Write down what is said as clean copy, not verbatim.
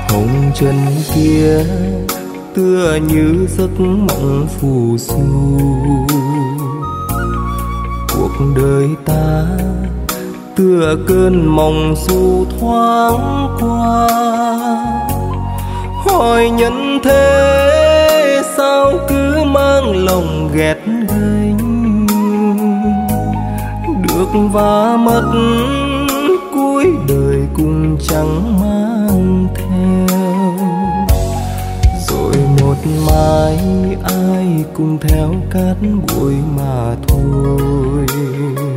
hồng trần kia tựa như giấc mộng phù du. Cuộc đời ta tựa cơn mộng du thoáng qua. Hỏi nhân thế sao cứ mang lòng ghét gánh, được và mất cuối đời cũng chẳng mang theo. Rồi một mai ai cùng theo cát bụi mà thôi.